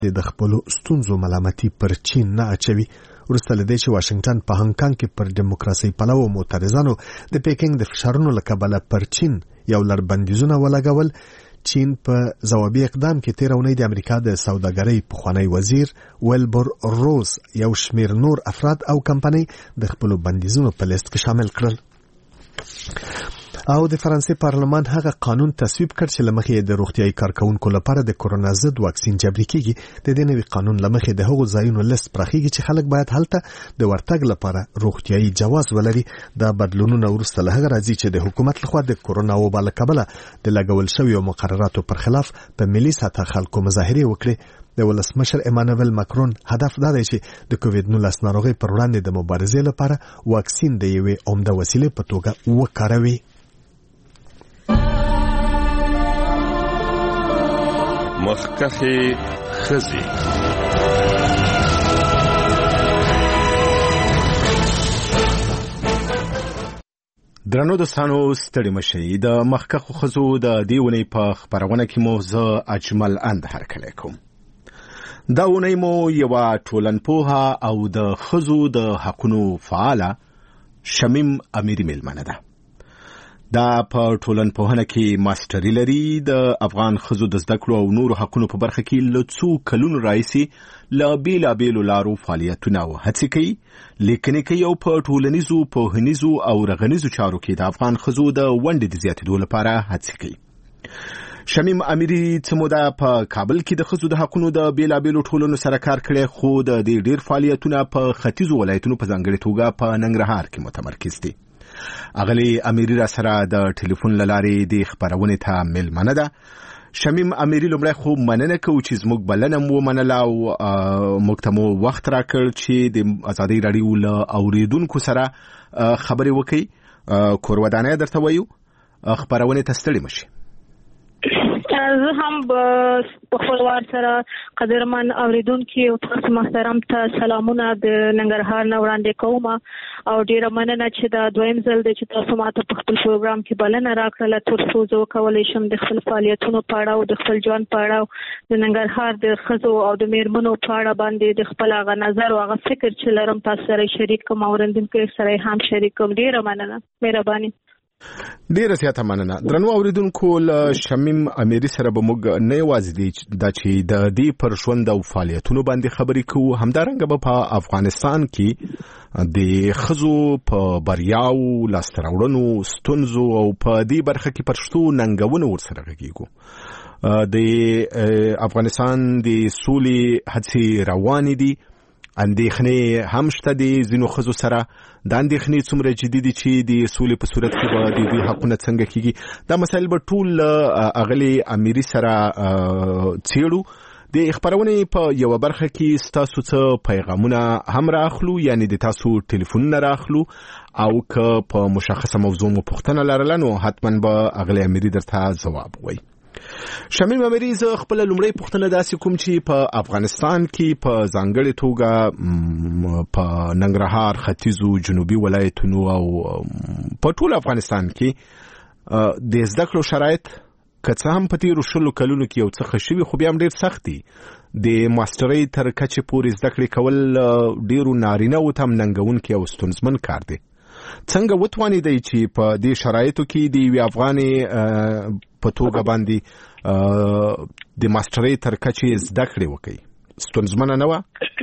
د خپلو ستونزو ملامتي پر چین نه اچوي. وروسته له دې چې واشنگټن په هانګ کانګ کې پر دیموکراسي پلوو معترضانو د پیکنګ د فشارونو له کبله پر چین یو لړ بندیزونه ولګول. چین په ځوابي اقدام کې تېره اونۍ د امریکا د سوداګرۍ پخوانی وزیر ویلبر روز یو شمېر نور افراد او کمپنۍ د خپلو بندیزونو په لیست کې شامل کړل. او د فرانسې پارلمان هغه قانون تصویب کړ چې لمخې د روغتیايي کارکونکو لپاره د کورونا ضد واکسین جبري کیږي. د دې نوي قانون لمخې د هغو ځایونو لیست پراخیږي چې خلک باید هلته د ورتګ لپاره روغتیايي جواز ولري. دا بدلونونه وروسته له هغه راځي چې د حکومت لخوا د کورونا وبا له کبله د لګول شویو مقرراتو پر خلاف په ملي سطح خلکو مظاهرې وکړي. د ولسمشر ایمانوئل ماکرون هدف دا دی چې د کووید-19 ناروغۍ پر وړاندې د مبارزې لپاره واکسین د یوې عمده وسیلې په توګه وکاروي. مخکخي خزي درنو دوستانو ستړي مشئ. د مخکخو خزو د دې ونې په خپرونه کې مو زه اجمل اند هرکلی کوم. دا ونې مو یوه ټولنپوهه او د خزو د حقونو فعاله شمیم امیری میلمنه ده. دا په ټولنپوهنه کې ماستري لري. د افغان خزو د زده کړو او نورو حقونو په برخه کې له څو کلونو راهیسې له بېلابېلو لارو فعالیتونه او هڅې کوي. لیکنې کوي او په ټولنیزو، پوهنیزو او رغنیزو چارو کې د افغان خزو د ونډې د زیاتېدو لپاره هڅې کوي. شمیم امیری څه موده په کابل کې د خزو د حقونو د بېلابېلو ټولنو سره کار کړی، خو د دې ډېر فعالیتونه په ختیځو ولایتونو په ځانګړې توګه په ننګرهار کې متمرکز دي. اغلی امیری را سره د ټلیفون له لارې د خپرونې ته میلمنه ده. شمیم امیری لومړی خو مننه کوو چې زموږ بلنه مو ومنله او موږ ته مو وخت راکړ چې د ازادۍ راډیو له اورېدونکو سره خبرې وکړئ. کور ودانۍ درته وایو، خپرونې ته ستړي مشئ. زه هم په خپل وار سره قدرمن اوریدونکو او تاسو محترم ته سلامونه د ننګرهار نه وړاندې کوم او ډیره مننه چې دا دویم ځل دی چې تاسو ماته په خپل پروګرام کې بلنه راکړه تر څو زه وکولی شم د خپل فعالیتونو په اړه او د خپل ژوند په اړه د ننګرهار د ښځو او د میرمنو په اړه باندې د خپل هغه نظر او هغه فکر چې لرم تاسو سره شریک کوم او اوریدونکو سره هم شریک کوم. ډیره مننه، مهرباني. ډیره زیاته مننه. درنو اوریدونکو، له شمیم امیری سره به موږ نه یوازې دا چې د دې پر ژوند او فعالیتونو باندې خبرې کوو، همدارنګه به په افغانستان کې د ښځو په بریاو، لاسته راوړنو، ستونزو او په دې برخه کې پر شتو ننګونو ورسره غږیږو. د افغانستان د سولې هڅې روانې دي. اندېښنې هم شته د ځینو ښځو سره. دا اندېښنې څومره جدي دي چې د سولې په صورت کې به د دوی حقونه څنګه کېږي، دا مسایل به ټول اغلې امیري سره څېړو. د خپرونې په یوه برخه کې ستاسو څه پیغامونه هم راخلو، یعنی د تاسو ټلیفونونه راخلو، او که په مشخصه موضوع مو پوښتنه لرله نو حتما به اغلې امیري درته ځواب وایي. شمیم امیری، زه خپل لومړی پوښتنه داسې کوم چې په افغانستان کې په ځانګړې توګه په ننګرهار، ختیځو، جنوبي ولایتونو او په ټول افغانستان کې د زده کړو شرایط که څه هم په تېرو 20 کلونو کې یو څه ښه شوي، خو بیا هم ډېر سخت دي. د ماسټرۍ تر کچې پورې زده کړې کول ډېرو نارینه‌وو ته هم ننګونکی او ستونزمن کار دی. څنګه وتوانېدئ چې په دې شرایطو کې د یوې افغانې په توګه باندې د ماسټرۍ تر کچې زده کړې وکړئ؟ ستونزمنه نه وه؟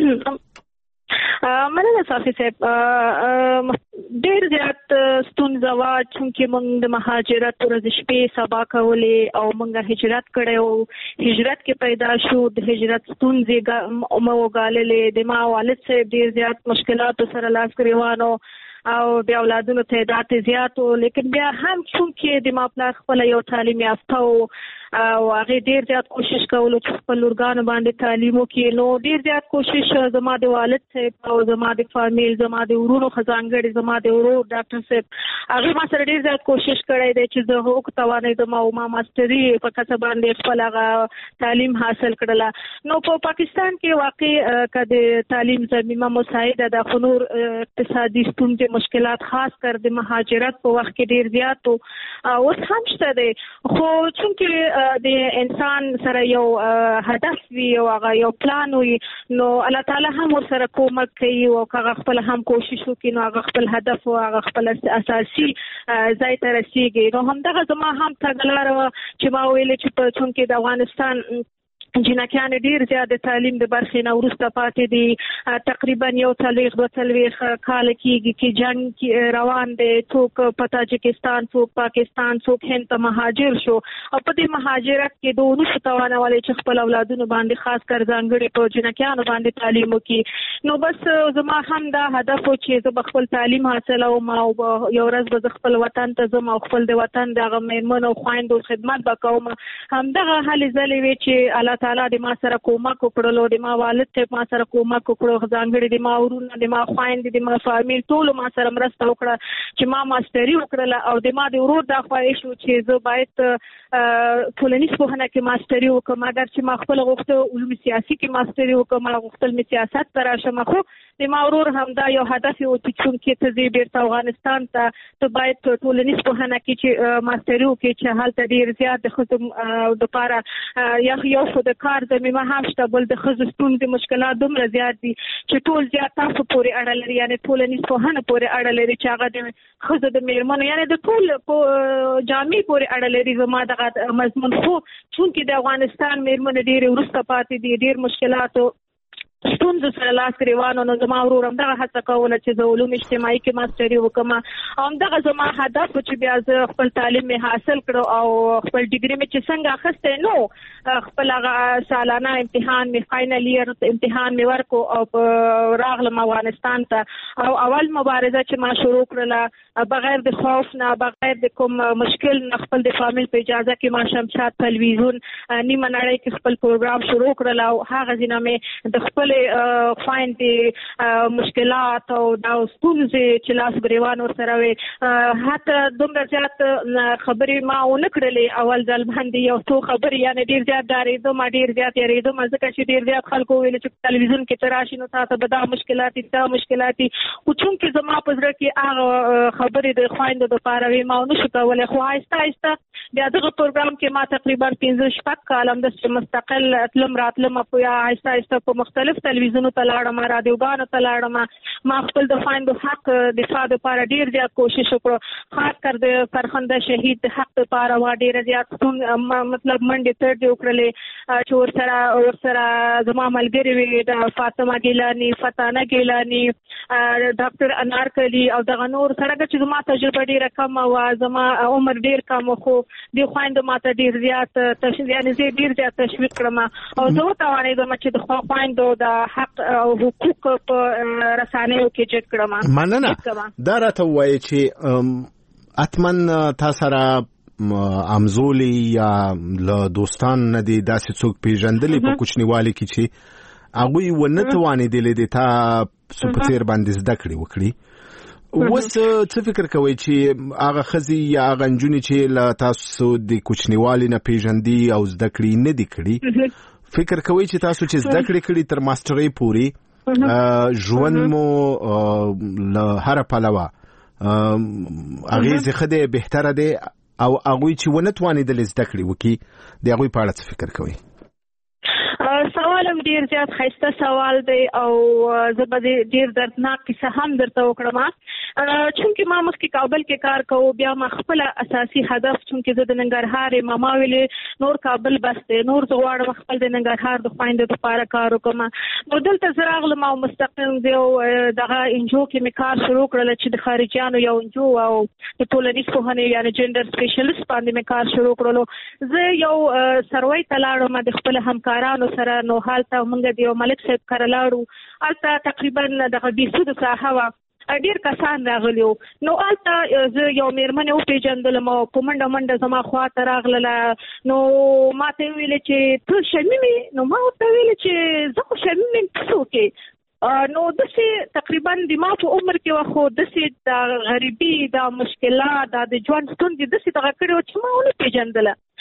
مننه صافي صاحب. ډېر زیات ستونزه وه چونکې موږ د مهاجرت ورځې شپې سبا کولې او موږ هجرت کړی او هجرت کې پیدا شو. د هجرت ستونزې مو وګاللې. د ما والد صاحب ډېر زیات مشکلاتو سره لاس ګرېوان او د اولادونو تعداد زیات و، لیکن بیا هم چونکې د ما پلار خپله یو تعلیم یافته و او هغې ډېر زیات کوشش کولو چې خپل لورګانو باندې تعلیم وکړي، نو ډېر زیات کوشش زما د والد صاحب او زما د فامیل، زما د ورونو ځانګړې زما د ورور ډاکټر صاحب، هغې ما سره ډېر زیات کوشش کړی دی چې زه وتوانېدم او ما ماسټري په کسه باندې خپل هغه تعلیم حاصل کړله. نو په پاکستان کې واقع که د تعلیم ضمیمه مساعده ده، خو نور اقتصادي ستونزې مشکلات خاص کر د مهاجرت په وخت کې ډیر زیات او اوس هم شته دي خو چې د انسان سره یو هدف وي او هغه یو پلان وي نو الله تعالی هم ورسره کومک کوي او هغه خپل هم کوشش وکړي نو هغه خپل هدف او هغه خپل اساسي ځای ته رسیږي نو همدغه زما هم تګلاره چې ما ویل چې په چون کې د افغانستان جنکیان ډیر زیات تعلیم د برخې نه ورسته پاتې دي تقریبا 1 کال کېږي چې جنگ روان دی څوک په تاجکستان څوک پاکستان څوک هند ته مهاجر شو او په دې مهاجرت کې دوه نشو توانولې چې خپل اولادونو باندې خاص کر ځانګړي په جنکیانو باندې تعلیم وکړي نو بس زما هم دا هدف چې زه خپل تعلیم حاصلوم او یو ورځ به خپل وطن ته ځم او خپل د وطن دغه میرمنو خویندو خدمت وکوم همدغه هلې ځلې وی چې الله تعالی د ما سره کومک وکړلو د ما والد ته ما سره کومک وکړو ځانګړي د ما ورونه د ما خويند د ما فامیل ټول ما سره مرسته وکړه چې ما ماستری وکړله او د ما د ورور د خواهش و چې زه باید ټولنیز پوهنه کې ماستری وکړم اگر چې ما خپل غوښته علوم سیاسي کې ماستری وکړم ما غوښتل می سیاست ته راشم خو د ما ورور هم دا یو هدف و چې څنګه ته زی بیرته افغانستان ته باید ټولنیز پوهنه کې چې ماستری وکړي چې حالت ډیر زیات د خصوص د لپاره یو خو د کار زمينه هم شته بل د خصوص ستونزې مشکلات دومره زیات دي چې ټول زیات تاسو پورې اړه لري یعنی ټولنیز پوهنه پورې اړه لري چې هغه د خصوص د میرمنو یعنی د ټول جامع پورې اړه لري زما دغه مضمون خو چې د افغانستان میرمنو ډیر ورسته پاتې دي ډیر مشکلات ستونزو سره لاس ریوانو نو زما ورور هم دغه هڅه کوله چې زه علوم اجتماعي کې ماستري وکم او دغه زما هدف چې بیا زه خپل تعلیم می حاصل کړو او خپل ډیګري می چې څنګه اخیسته نو خپل هغه سالانه امتحان می فائنل ایئر امتحان می ورکو او راغلم افغانستان ته او اول مبارزه چې ما شروع کړله بغیر د خوف نه بغیر د کوم مشکل نه خپل د فامیل په اجازه کې ما شمشاد تلویزیون نیمه نړۍ کې خپل پروګرام شروع کړل او هغه ځینې مې د خپل فایند مشکلات او دا ستونزې چې لاس ګریوان ورسره وي حتی دومره زیات خبرې ما ونه کړلې اول ځل باندې یو څو خبرې یعنی ډیر زیات ډارېدم ډیر زیات یریدم ځکه چې ډیر زیات خلکو ویل چې تلویزیون کې تراشي نو تاسو به دا مشکلات او چونکې زما په زړه کې هغه خبرې د خويندو د پاره وي ما نشو کولای خو آهسته آهسته بیا دغه پروګرام کې ما تقریبا 15 کال هم د مستقل راتلم په آهسته آهسته په مختلف تلویزیونو ته لاړم رادیوګانو ته لاړم ما خپل د خويندو حق دفاع لپاره ډیر زیات کوشش وکړ خاص کر د فرخنده شهید د حق لپاره وا ډیر زیات مطلب منډه تر دی وکړلې چې ورسره زما ملګری وي د فاطمه ګیلانی فتانه ګیلانی ډاکټر انارکلی او دغه نور سره چې زما تجربه ډیره کم او زما عمر ډیر کم خو د خويندو ماته ډیر زیات یعنی ډیر زیات تشویق کړم او زه توانیدم چې د خويندو د حق او حقوق په رسانیو کې چک کړم مننه دا راته وایي چې اتمن تاسو را امزولي یا له دوستان نه دي داسې څوک پیژندلې په کوچنیوالي کې چې هغه ونه توانیدل دي تا سپڅیر باندې زده کړی وس څه فکر کوي چې هغه خزي یا هغه نجونی چې له تاسو د کوچنیوالي نه پیژندي او زده کړی نه دي کړی فکر کوي چې تاسو چې زده کړی تر ماسترۍ پوري ژوند مو له هر پلوه اغیز خده بهتره ده او هغه چې ونه توانیدل زده کړی وکي د هغه په اړه فکر کوي سوالم ډیر زیات خسته سوال دی او زه به ډیر دردناک کیسه هم درته وکړم چونکې ما مخکې کابل کې کار کوم بیا ما خپل اساسي هدف چونکې زه د ننګرهار ماما ویلې نور کابل بس دی نور زه غواړم خپل د ننګرهار د خويندو لپاره کار وکړم نو دلته زه راغلم او مستقیم دی او دغه انجو کې مې کار شروع کړل چې د خارجيانو یو انجو او د ټولنیز پوهنې یعنی جندر سپیشلیست باندې مې کار شروع کړل زه یو سروي تلاړم د خپل همکارانو سره نو حالته موږ د یو ملک صاحب کارلاړو البته تقریبا دغه بیسود ساحه وا ډیر کسان راغلیو نو البته زه یو میرمن او پیژندلم او په منډه زما خواته راغله نو ما ته ویل چې ته شمیم نو ما ته ویل چې زه خو شمیم څه کې نو دسه تقریبا د ما په عمر کې واخو دسه د غریبي د مشکلات د ژوند ستونزې دسه دغه کړو چې ما ونه پیژندله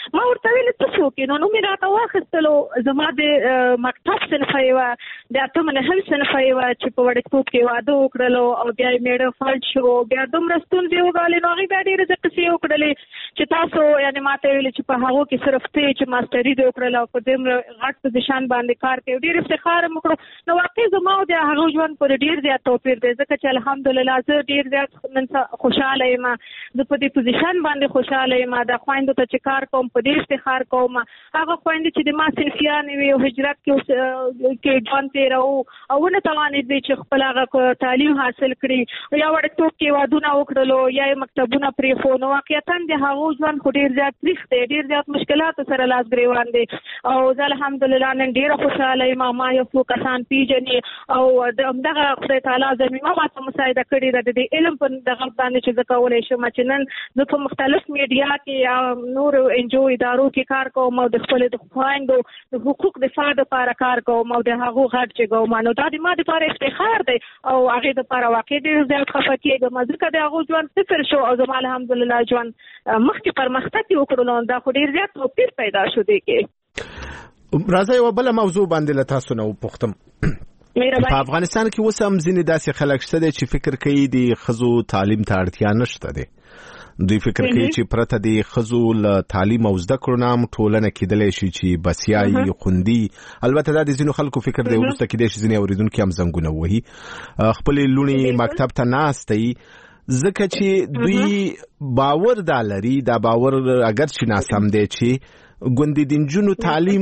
ما ورته ویل څه وکړو نو مې راته واخیستلو زما د مکتب صنفه یې وه د اتم نهم صنفه یې وه چې په وړکتوب کې واده وکړلو او بیا یې میړه فلج شو بیا دومره ستونزې وګالې نو هغې بیا ډېرې قصې وکړلې چې تاسو یعنې ما ته ویلې چې په هغو کې صرف ته چې ماسټري دې وکړله او په دومره غټ پوزیشن باندې کار کوي ډېر افتخار مې وکړو نو واقعي زما او د هغه ژوند پورې ډېر زیات توپیر دی ځکه چې الحمدلله زه ډېر زیات نن خوشحاله یم زه په دې پوزیشن باندې خوشحاله یم د خویندو ته چې کار کوم په دې افتخار کوم هغه خویندې چې د ما صنفیانې وي او هجرت کې ژوند تېروو او ونه توانېدې چې خپل هغه تعلیم حاصل کړي یا وړکتوب کې وادونه وکړلو یا یې مکتبونه پرېښو نو واقعیتاً د هغو ژوند خو ډېر زیات تریخ دی ډېر زیات مشکلاتو سره لاس ګرېوان دی او زه الحمدلله نن ډېره خوشحاله یم ما یو څو کسان پیژني او همدغه خدای تعالی زمینه ماته مساعده کړې ده د دې علم په دغه باندې چې زه کولی شم چې نن زه په مختلف میډیا کې یا نورو NGO ادارو کې کار کوم او د خپلو د خویندو د حقوق دفاع دپاره کار کوم او د هغو غږ چې کوم نو دا د ما دپاره افتخار دی او هغې دپاره واقع ډېر زیات خفه کېږم ځکه د هغو ژوند صفر شو او زما الحمدلله ژوند مخکې پرمختګ یې وکړو نو دا خو ډېر زیات توپیر پیدا شو دی کې راځه یوه بله موضوع باندې له تاسو نه وپوښتم په افغانستان کې اوس هم ځینې داسې خلک شته دي چې فکر کوي د ښځو تعلیم ته اړتیا نشته دی دوی فکر کوي چې پرته د ښځو له تعلیم او زده کړو نه هم ټولنه کېدلی شي چې بسیایي خوندي البته دا د ځینو خلکو فکر دی وروسته کېدی شي ځینې اورېدونکي هم زنګونه ووهي خپلې لوڼې مکتب ته ناسته وي ځکه چې دوی باور دا لري دا باور اگر چې ناسم دی چې ګوندې د نجونو تعلیم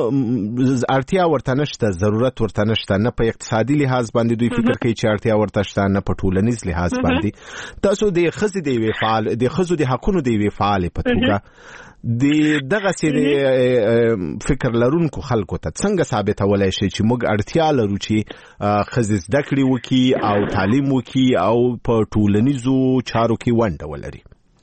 اړتیا ورته نشته ضرورت ورته نشته نه په اقتصادي لحاظ باندې دوی فکر کوي چې اړتیا ورته شته نه په ټولنیز لحاظ باندې تاسو د ښځې د یوې فعال د ښځو د حقونو د یوې فعالې په توګه د دغسې فکر لرونکو خلکو ته څنګه ثابتولی شي چې موږ اړتیا لرو چې ښځې زده کړې وکړي او تعلیم وکړي او په ټولنیزو چارو کې ونډه ولري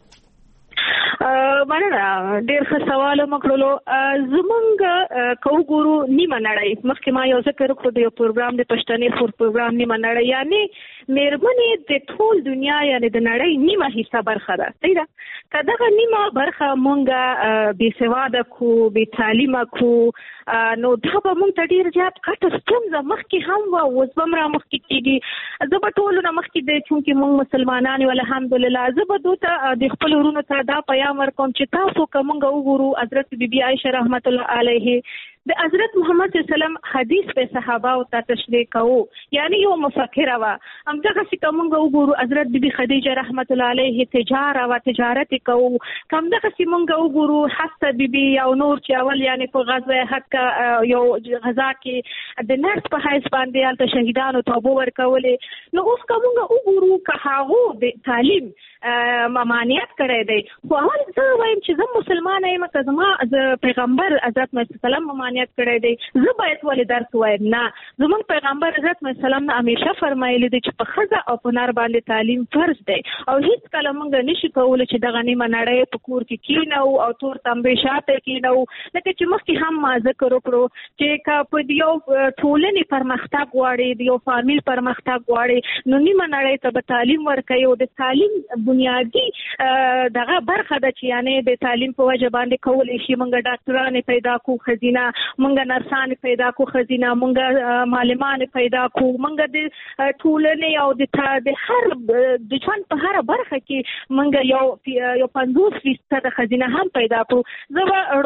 مننه ډېر ښه سوال مو کړلو زمونږ که وګورو نیمه نړۍ مخکې ما یو ذکر وکړو د یو پروګرام د پښتنې فور پروګرام نیمه نړۍ یعنې مېرمنې د ټول دنیا یعنې د نړۍ نیمه حصه برخه ده صحیح ده که دغه نیمه برخه مونږ بېسواده کړو بې تعلیمه کړو نو دا به مونږ ته ډېر زیات غټه ستونزه مخکې هم وه اوس به هم رامخکې کېږي زه به ټولو نه مخکې دی چونکې مونږ مسلمانان یو الحمدلله زه به دو ته د خپلو وروڼو ته دا پیام ورکوم چې تاسو که مونږ وګورو حضرت بی عایشه رحمت الله علیه د حضرت محمد صلی الله علیه وسلم حدیث په صحابه او ته تشریح کوو یعنی یو مفکره وه همدغسې که مونږ وګورو حضرت بی خدیجه رحمت الله علیه تجاره وه تجارت یې کوو که همدغسې مونږ وګورو حفصه بیبي او نور چې اول یعنې په غزوه حق یو غزا کې د نرس په حیث باندې هلته شهیدانو توبه ورکولې نو اوس که مونږ وګورو که هغو د تعلیم ممانعت کړی دی خو اول زه وایم چې زه مسلمانه یم که زما پیغمبر حضرت محمد سلام ممانعت کړی دی زه باید ولې درس وایم نه زموږ پیغمبر حضرت محمد سلام نه همیشه فرمایلی دی چې په ښځه او په نر باندې تعلیم فرض دی او هیڅکله موږ نشي کولی چې دغه نیمه نړۍ په کور کې کینو او تور تنبې شاته کینو لکه چې مخکې هم ما ذکر وکړو چې که په یو ټولنې پرمختګ غواړي د یو فامیل پرمختګ غواړي نو نیمه نړۍ ته به تعلیم ورکوي او د تعلیم بنیادی دغه برخه ده چې یعنی د تعلیم په وجه باندې کولی شي مونږ ډاکټران پیدا کو خزینه مونږ نرسان پیدا کو خزینه مونږ معلمان پیدا کو مونږ د ټولنې او د هر د ژوند په هر برخه کې مونږ یو 50% خزینه هم پیدا کو زه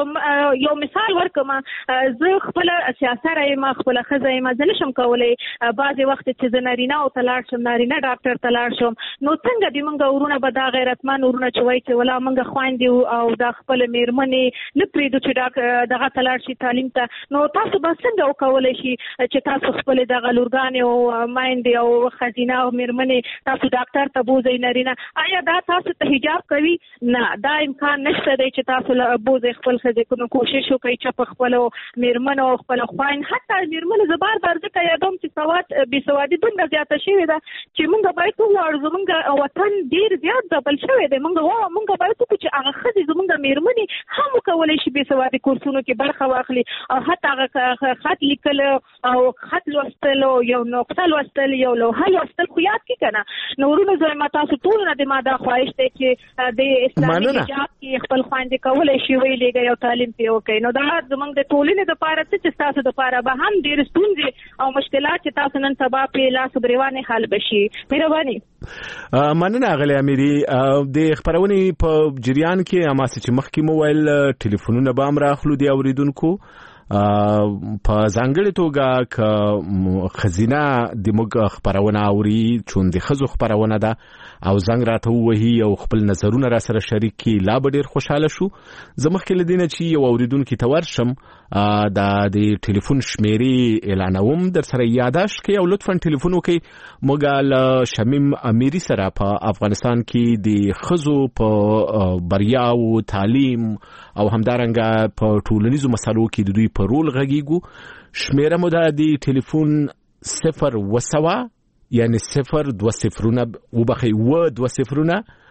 یو مثال ورکم زه خپل سیاست یم خپل ښځه یم زه نشم کولی بعضې وخت چې زه نارینه او ته لاړ شم نارینه ډاکټر ته لاړ شم نو څنګه د مونږ ورونه به دا غیرتمن ورونه چې وایي چې ولا مونږ خویندې او دا خپله مېرمنې نه پرېږدو چې دغه ته لاړ شي تعلیم ته نو تاسو به څنګه وکولی شي چې تاسو خپلې دغه لورګانې او میندې او ښځینه او مېرمنې تاسو ډاکټر ته بوځئ نارینه آیا دا تاسو ته حجاب کوي نه دا امکان نشته دی چې تاسو بوځئ خپل ښځې نو کوشش وکړئ چې په خپلو مېرمنو او خپله خویند حتی مېرمنې زه بار بار ځکه یادوم چې بېسوادي دومره زیاته شوې ده چې مونږ باید وغواړو زمونږ وطن ډېر زیات ځپل شوی دی مونږ باید وکړو چې هغه ښځې زمونږ مېرمنې هم وکولی شي بېسوادي کورسونو کې برخه واخلي او حتی خط لیکل او خط لوستل یو نقطه لوستل یو لوحه لوستل خو یاد کی کنه نو ورونو زما تاسو ټول نه د ماده خواهش ته چې د اسلامي حجاب کې خپل خويندې کولای شي ویلې یو تعلیم پیو کوي نو دا زمونږ د ټولنې لپاره چې تاسو لپاره به هم ډېر ستونزې او مشکلات چې تاسو نن سبا په لاس بریوانه حل بشي مهرباني مننه غلي اميري د خبرونې په جریان کې اماسه چې مخکې موبایل ټلیفونونه به امر اخلو دی اوریدونکو په ځانګړي توګه ک خزینه د موږ خبرونه اوري چون د خزو خبرونه ده او زنګ راته وਹੀ او خپل نظرونه را سره شریک کی لا ډیر خوشاله شو زمخکې لدینه چې یو اوریدونکو تورشم د ټلیفون شمیرې اعلانوم در سره یاداش کې او لطفا ټلیفون وکي موږ شمیم امیری سره په افغانستان کې د خزو په بریا او تعلیم او همدارنګه په ټولنیزو مسالو کې د دوی په رول غږیږو شمیره مو د ټلیفون 0 یعنی 020 وبخي و20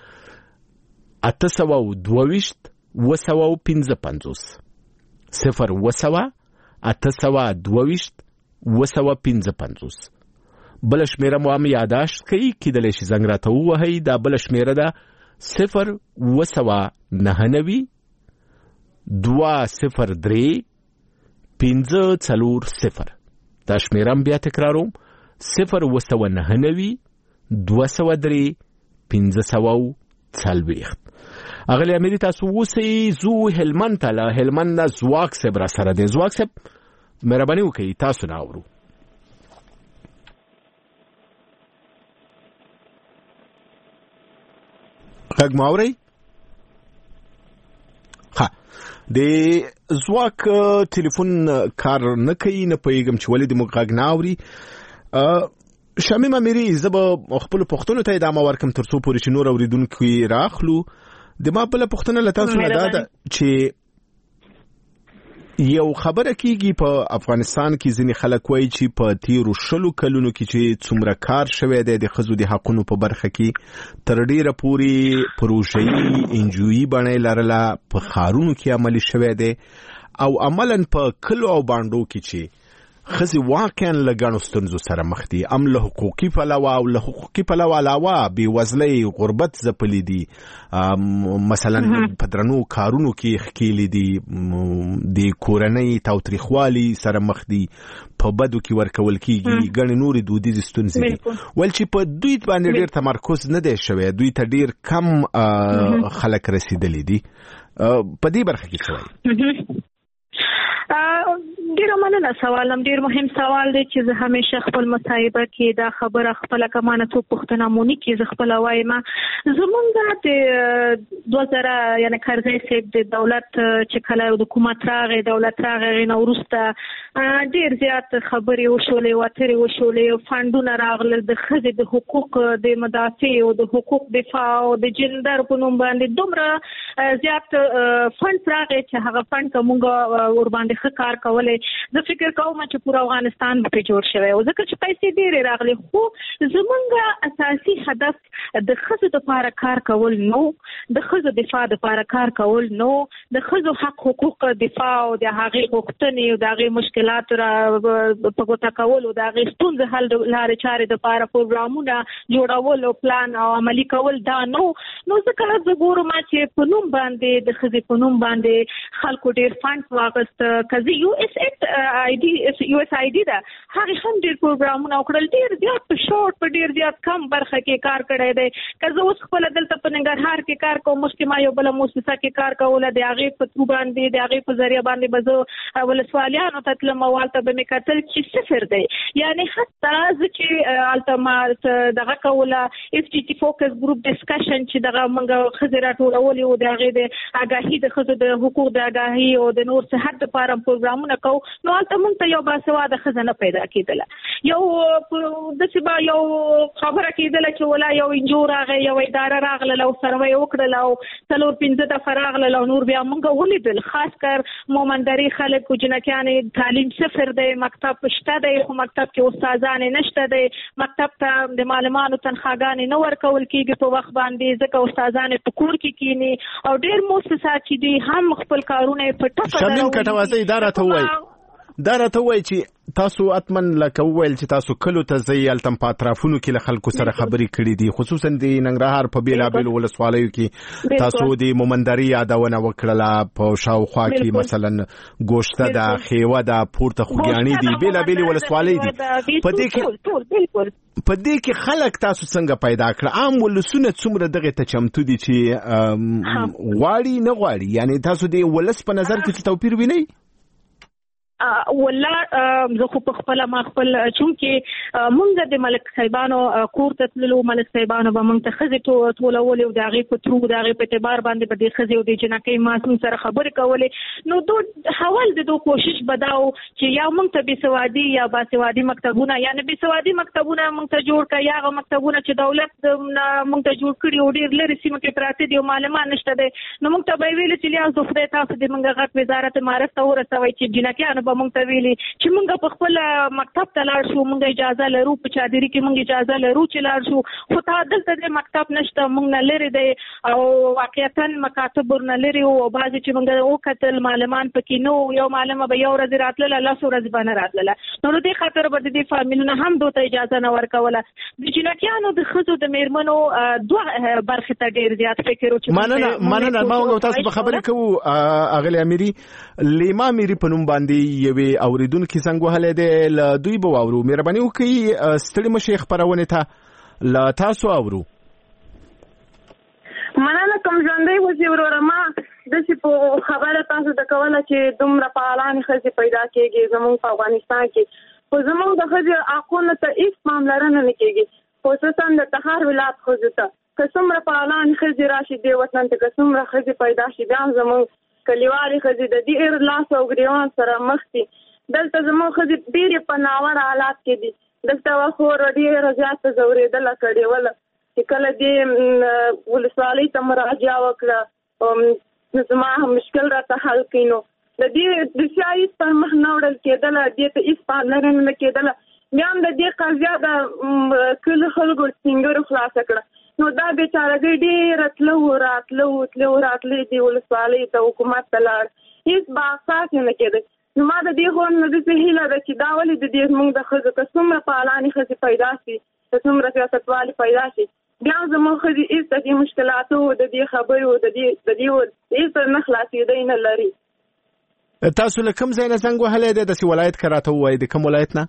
822 و155 0 بل شمیره مو هم یاداشت کوي کېدلی شي زنګ راته ووهئ دا بل شمیره ده 0 203 540 دا شمیره هم بیا تکراروم 0 203 540 اغلی امری تاسو وسی زو هلمند ته له هلمند زواک سب را سره دی زواک سب مهرباني وکړئ تاسو نه اورو غږ ماوري ها د زواک ټلیفون کار نه کوي نه پېږم چې ولې د موږ غږ نه اوري شمیم امیری زب خپل پښتون ته ادامه ورکم ترڅو پورې چې نور اوریدونکو راخلو د ما په پښتون له تاسو نه دا چې یو خبره کیږي په افغانستان کې ځینې خلک وایي چې په تیرو شلو کلونو کې چې څومره کار شوی دی د خزو د حقونو په برخه کې تر ډیره پوري پروژې انجوي باندې لرله په خارونو کې عملي شوی دی او عملاً په کلو او باندو کې چې خزي واقعا لګانو ستونزو سره مخ دي له حقوقي پلوه او له حقوقي پلوه علاوه بي وزلي غربت زپلي دي مثلا پدرنو کارونو کې خکېلي دي د کورنۍ تاوتریخوالي سره مخ دي په بدو کې ورکول کیږي ګڼ نوري دودیز ستونزې دي ول چې په دوی باندې ډېر تمرکز نه دی شوی دوی ته ډېر کم خلک رسیدلي دي په دې برخه کې څه ډیر مننه سوالم ډیر مهم سوال دی چې زه همیشه خپل مصاحبه کې دا خبره خپل کمانه څو پښتنه مونږ کې ز خپل وایم زمونږ د 2000 یعنی کارځای سیب د دولت چې کله د حکومت راغی دولت راغی نو ورسته ډیر زیات خبرې وشولې واترې وشولې فاندونه راغله د خزې د حقوق د مدافع او د حقوق دفاع او د جندر په نوم باندې دومره زیات فند راغی چې هغه فند کومه ور باندې کار کولای زه فکر کوم چې پورا افغانستان به جوړ شوی او ځکه چې پیسې ډېرې راغلي خو زمونږ اساسي هدف د خزو لپاره کار کول نو د خزو دفاع لپاره کار کول نو د خزو حقوق دفاع او د هغه غوښتنې او د هغه مشکلات را په ګوته کول او د هغه ستونزې حل لارې چارې لپاره پروګرامونه جوړول او پلان او عملي کول دا نو ځکه زه ګورم چې په نوم باندې د خزې په نوم باندې خلکو ډېر فند واغست کزي یو اس آی ډي دا هغه هم ډېر پروګرامونه وکړل ډېر زیات په شورت په ډېر زیات کم برخه کې کار کړی دی کزه اوس خپل دلته په ننګرهار کې کار کوم مشکمه یو بل مؤسسه کې کار کوله د هغه په تو باندې د هغه په ذریعہ باندې بزو ول سوالیانو تطلم والته به مکتل چې صفر دی یعنی حتی چې التمات دغه کوله اس ټي فوکس ګروپ ډسکشن چې دغه منګه خزر ټولول او د هغه د اگاهي د خزو د حقوق د اگاهي او د نور صحت لپاره پروګرامونه کو نو تاسو مونږ ته یو باسواده خزانه پیدا کیدله یو د سبا یو خبره کېدله چې ولا یو انجور راغی یو اداره راغله او سروي وکړه او 4-5 دفعه راغله او نور بیا موږ ولیدل خاص کر مومندري خلک او جنکیان تعلیم صفر دی مکتب شته دی خو مکتب کې استادان نشته دی مکتب ته د معلمانو تنخواګانې نه ورکول کېږي په وخت باندې ځکه استادان په کور کې کینی او ډېر مؤسسات چې دي هم خپل کارونه په ټکه شمیم کټوازه اداره ته وایي دا راته وایي چې تاسو اتمن لکه ویل چې تاسو کلو ته ځئ التم په اطرافونو کې له خلکو سره خبرې کړې دي خصوصا د ننګرهار په بیلابیلو ولسوالیو کې تاسو د مومندري یادونه وکړله په شاوخوا کې مثلا ګوشته ده خیوه ده پورته خوګیاڼي دي بیلابیلې ولسوالۍ دي په دې کې خلک تاسو څنګه پیدا کړ عام ولسونه څومره دغه ته چمتو دي چې غواړي نه غواړي یعنی تاسو د ولس په نظر کې توپیر وینئ والله زه خو په خپل ما خپل چونکې مونږ د ملک صاحبانو کور ته تللو ملک صاحبانو به مونږ ته خزې ټولول او دغه په ترو دغه په اعتبار باندې به د خزې او د جنکې ما سره خبرې کولې نو دوه حوال د دوه کوشش بداو چې یا مونږ ته بسوادي یا باسوادي مکتبونه یعنی بسوادي مکتبونه مونږ ته جوړ کړه یا مکتبونه چې دولت مونږ ته جوړ کړي او ډېر لري سیمه کې پراته دي او معلومات نشته دي نو مونږ ته به ویل چې یا زه خدای تاسو د مونږ غټ وزارت معرفت ته ورسوي چې جنکیانو به مونږ ته ویلي چې مونږ په خپل مکتب ته لاړ شو مونږ اجازه لرو په چادري کې مونږ اجازه لرو چې لاړ شو خو تا دلته د مکتب نشته مونږ نه لري دی او واقعیتاً مکاتب ورنه لري او بعضې چې مونږ وکتل معلمان پکې نو یو معلمه به یو ورځ راتلله 10 ورځې به نه راتلله نو دې خاطر به د دې فامیلونه هم دوی ته اجازه نه ورکوله د جنکیانو د ښځو د میرمنو دوه برخې ته ډېر زیات فکر و چې مننه ما تاسو په خبرې کوو اغلی امیري لیما میري په نوم باندې یوې اوریدونکو څنګه وهلې ده ل دوی به واورو مهرباني وکړئ ستړي مشه خبرونه ته لا تاسو اورو مننه کوم ژوندۍ وځي ورورما د څه په خبره تاسو د کوله چې دومره فعالان خزي پیدا کېږي زموږ په افغانستان کې خو زموږ د خزي حقوقو ته هیڅ پاملرنه نه کېږي خصوصا د تخار ولایت خزو ته که څومره فعالان خزي راشي د وطن ته که څومره خزي پیدا شي بیا زموږ کلیوالي خزي د دې لاس او ګریوان سره مخ دي دلته زموږ خزي ډېرې په ناوړه حالات کې دي دلته خو ډېره زیاته ځورېدله کړېوله چې کله دې ولسوالۍ ته مراجعه وکړه زما مشکل راته حل کړي نو د دې د سیاست پر مخ نه وړل کېدله دې ته هېڅ پاملرنه نه کېدله بیا هم د دې قضیه د کلي خلکو سینګرو خلاصه کړه نو دا بیچارهګۍ ډېره تلو راتلې دې ولسوالۍ ته حکومت ته لاړ هېڅ بحثات نه کېده نو ما د دې خو نه داسې هیله ده چې دا ولې د دې زموږ د ښځو که څومره فعالانې ښځې پیدا شي که څومره سیاستوالې پیدا شي بیا زموږ ښځې هېڅ د دې مشکلاتو د دې خبرو د دې هېڅ نه خلاصېدی نه لري تاسو له کوم ځای نه زنګ وهلی دی داسې ولایت که راته ووایي د کوم ولایت نه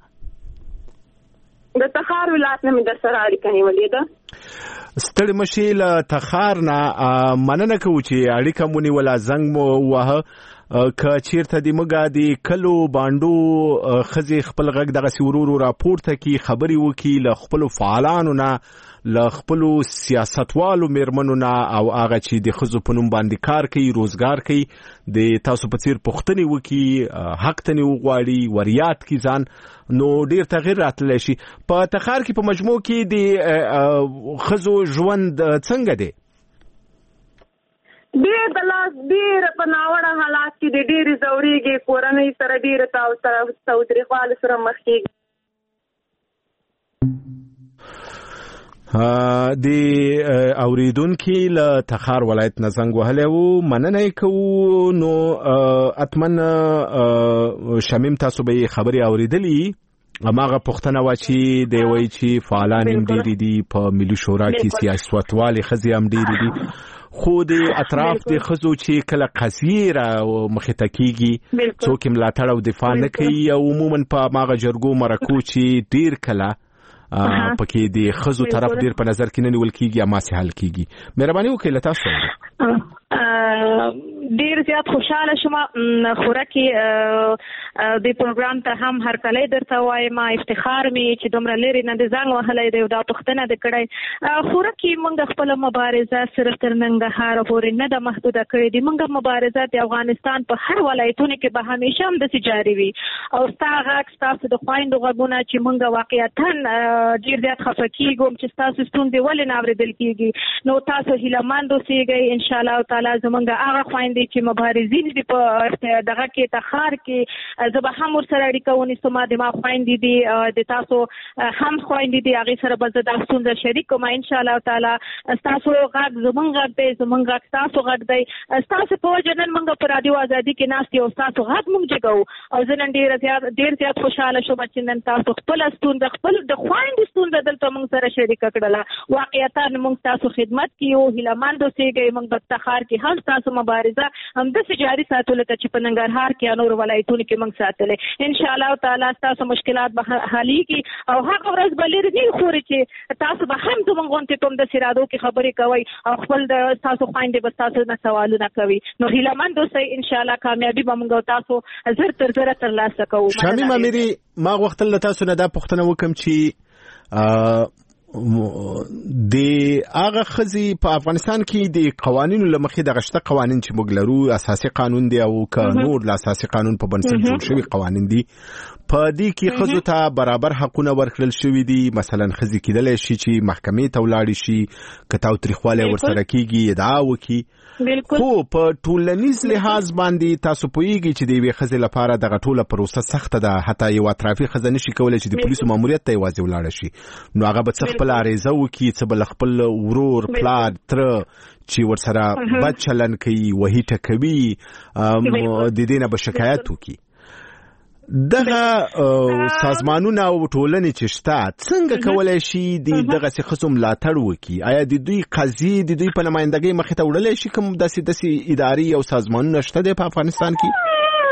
د تخار ولایت نه مې در سره اړیکه نیولې ده ستړي مشي له تخار نه مننه کوو چې اړیکه مو نیوله زنګ مو ووهه که چیرته د موږ د کلو بانډو ښځې خپل غږ دغسې ورو راپورته کړي خبرې وکړي له خپلو فعالانو نه له خپلو سیاستوالو میرمنو نه او هغه چې د ښځو په نوم باندې کار کوي روزګار کوي د تاسو په څیر پوښتنې وکړي حق ته وغواړي وریاد کړي ځان نو ډیر تغیر راتلی شي په تخار کې په مجموع کې د ښځو ژوند څنګه دی ډېر د لاس ډېر په ناوړه حالات کې د ډېرې ځورېږي کورنۍ سره ډېره تاوتریخوالي سره مخ کېږي د اوریدونکو له تخار ولایت نه زنګ وهلی و مننه یې کوو نو اتمن شمیم تاسو به یې خبرې اورېدلي هماغه پوښتنه وه چې دی وایي چې فعالان هم ډېرې دي په ملي شورا کې سیاستوالې ښځې هم ډېرې دي خو د اطراف د ښځو چې کله قضیې را مخې ته کېږي څوک یې ملاتړ او دفاع نه کوي او عموما په هماغه جرګو مرکو چې ډېر کله پکې د ښځو طرف ډېر په نظر کې نه نیول کېږي یا ماسې حل کېږي مهرباني وکړئ له تاسو ډیر زیات خوشاله شوم خورکه د پروګرام ته هم هرکلی درته وایم افتخار می چې دومره لري نه د ځان وهلې دی دا پښتنه د کړای خورکه موږ خپل مبارزه صرف تر ننګرهار پورې نه د محدوده کړې دي موږ مبارزه د افغانستان په هر ولایتونو کې به همیشه هم د جاری وي او تاسو د خويندو غوونه چې موږ واقعیتا ډیر زیات خفه کیږم چې تاسو ستوندې ولې نه اوریدل کیږي نو تاسو هیلمند اوسئ ان شاء الله تعالی زمونږ هغه خويندې چې مبارزین دي په دغه کې تخار کې زه به هم ورسره اړیکه ونیسم د ما خويندې دي د تاسو هم خويندې دي هغه سره به زه د ستونزه شریک کوم ان شاء الله تعالی تاسو غږ زمونږ غږ تاسو غږ دی تاسو په جنن موږ په رادیو ازادي کې ناست یو تاسو غږ موږ جګو او زه نن ډیر زیات خوشاله شوم چې نن تاسو خپل ستونزه خپل د خويندې ستونزه دلته موږ سره شریک کړله واقعیتا موږ تاسو خدمت کیو هیلمند اوسئ موږ په تخار کې هم تاسو مبارزه هم د جاری ساتلو ته چې په ننګرهار کې نور ولایتونو کې موږ ساتلې ان شاء الله تعالی تاسو مشکلات به حلېږي او هغه ورځ به لري نه خوري چې تاسو به هم زموږ غونډې کوم د سرادو کې خبرې کوي او خپل د تاسو خويندې به تاسو نه سوالونه کوي نو هیلمند اوسئ ان شاء الله کامیابی به موږ تاسو زر تر زر ترلاسه کوو شمیم امیری ما وختل تاسو نه دا پوښتنه وکم چې د هغه خزي په افغانستان کې د قوانینو لمخې د غشته قوانین چې موږ لرو اساسي قانون دی او نور د اساسي قانون په بنسټ جوړ شوی قوانین دي په دې کې خزو ته برابر حقونه ورکړل شوی دي مثلا خزي کېدل شي چې محکمې ته ولاړ شي کتاو تاریخواله ورسره کیږي ادعا وکي خو په ټولنیز لحاظ باندې تاسو پوهیږئ چې د یوې خزې لپاره دغه ټوله پروسه سخته ده حتی یو اطرافي خزه نشي کولای چې د پولیسو ماموریت ته یوازې ولاړ شي نو هغه به خپل عریضه وکي چې بل خپل ورور پلار تر چې ورسره بد چلن کوي وਹੀ ټکوي د دې نه به شکایت وکي دغه سازمانونه او ټولنې چې شته څنګه کولای شي دغه څه خصوم ملاتړ وکي آیا د دوی قضیې د دوی په نمائندګۍ مخې ته وړلای شي کوم داسې اداري او سازمانونه شته په افغانستان کې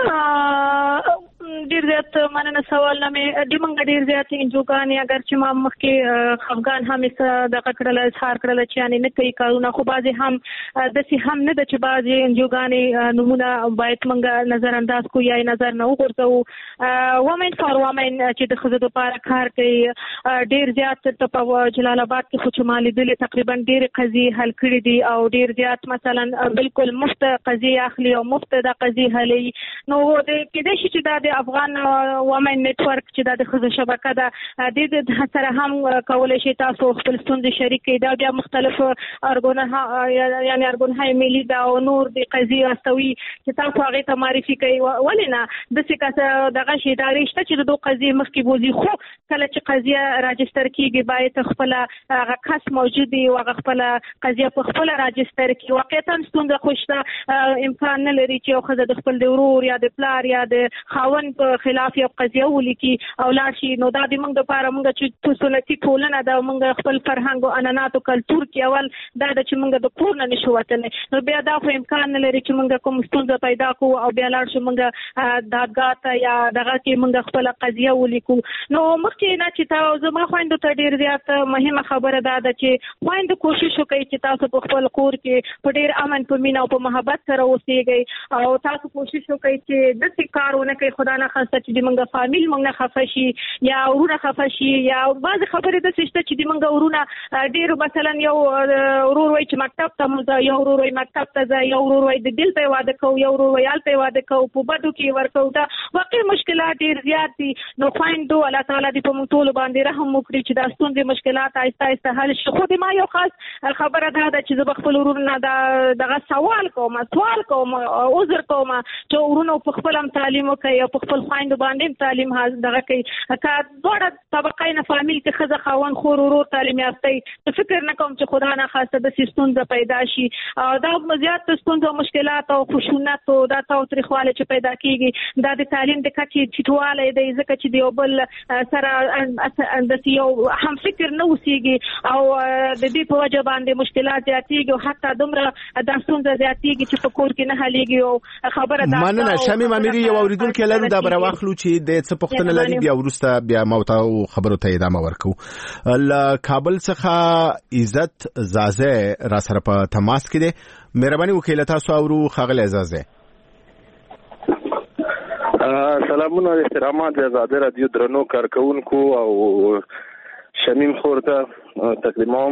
ډیر زیات مننه سوال نه مې د منګ ډیر زیات انجوګانې اگر چې ما مخکې افغان همیشه د کړل اظهار کړل چې یعنی نه کوي کارونه خو بعضی هم د سي هم نه د چې بعضی انجوګانې نمونه باید منګ نظر انداز کو یا نظر نه وګورځو ومن فار ومن چې د خزو لپاره کار کوي ډیر زیات په جلال آباد کې خو شمالي دلی تقریبا ډیر قضیې حل کړې دي او ډیر زیات مثلا بالکل مفت قضیې اخلي او مفت د قضیې حلې نو د کېدې شي چې د افغان ومن نتورک چې د خزو شبکه ده د سره هم کولای شي تاسو خپل ستونزې شریک کړئ دا بیا مختلف ارګونه یعنی ارګونه ملي دا او نور د قضیې استوي چې تاسو هغه ته معرفي کوي ولنه د څه کس دغه شی داري شته چې د دوه قضیې مخکې بوزي خو کله چې قضیه راجستر کیږي باید خپل هغه کس موجود وي او خپل قضیه په خپل راجستر کې واقعا ستونزه خوشته امکان نه لري چې خو د خپل ورور یا د پلار یا د خاون په خلاف یو قضیه ولیکي او لاړ شي نو دا د موږ لپاره موږ چې سنتي ټولنه دا موږ خپل فرهنګ او عنعنات او کلچر کې اول دا چې موږ د کور نه نشو وتلې نو بیا دا خو امکان نه لري چې موږ کوم ستونزه پیدا کوو او بیا لاړ شو موږ دادګاه ته یا دغه کې موږ خپل قضیه ولیکو نو مخکې نه چې تاسو زما خويندو ته ډیر زیات مهمه خبره ده چې خويند کوشش وکړي چې تاسو په خپل کور کې په ډیر امن په مینا او په محبت سره اوسئ او تاسو کوشش وکړئ چې د څه کارونه کوي خدای نه خاصه چې د منګه فامیل منګه خفه شي یا ورونه خفه شي یا بعض خبرې د څه چې د منګه ورونه ډیر مثلا یو ورور وای چې مکتب ته مزه یو ورور وای مکتب ته ځي یو ورور وای د دل په واده کو یو ورور وای ال په واده کو په بدو کې ورکو دا واقعي مشکلات ډیر زیات دي نو خويندو الله تعالی دې په موږ ټول باندې رحم وکړي چې دا ستونزې مشکلات آهسته آهسته حل شي خو د ما یو خاص خبره ده چې زه خپل ورور نه دغه سوال کوم عذر کوم چې ورونو په خپل تعلیم کوي او په خپل خويندو باندې تعلیم دغه کوي که دوړه طبقه نه فامیل کې خزه خاون خور ورور تعلیم یافتي فکر نه کوم چې خدا نه خاصه د ستونزه پیدا شي دا مزيات ستونزه مشکلات او خشونت او دا تاوتریخواله چې پیدا کیږي دا د تعلیم د کچې چټواله دی ځکه چې دی بل سره د یو هم فکر نه وسیږي او د دې په وجه باندې مشکلات زیاتېږي او حتی دومره د ستونزه زیاتېږي چې په کور کې نه حلېږي او خبره ده مننه شمیم امیری یو اوریدونکو لرو دا واخلو چې د څه پوښتنه لري بیا ورسته بیا موته خبرو ته ادامه ورکو. ل کابل څخه عزت زازه را سره په تماس کې ده. مهرباني وکړئ تاسو اورو خغل زازه. سلامونه او احترامات د زاده رادیو درنو کارکونکو او شمیم خور ته تقدیموم.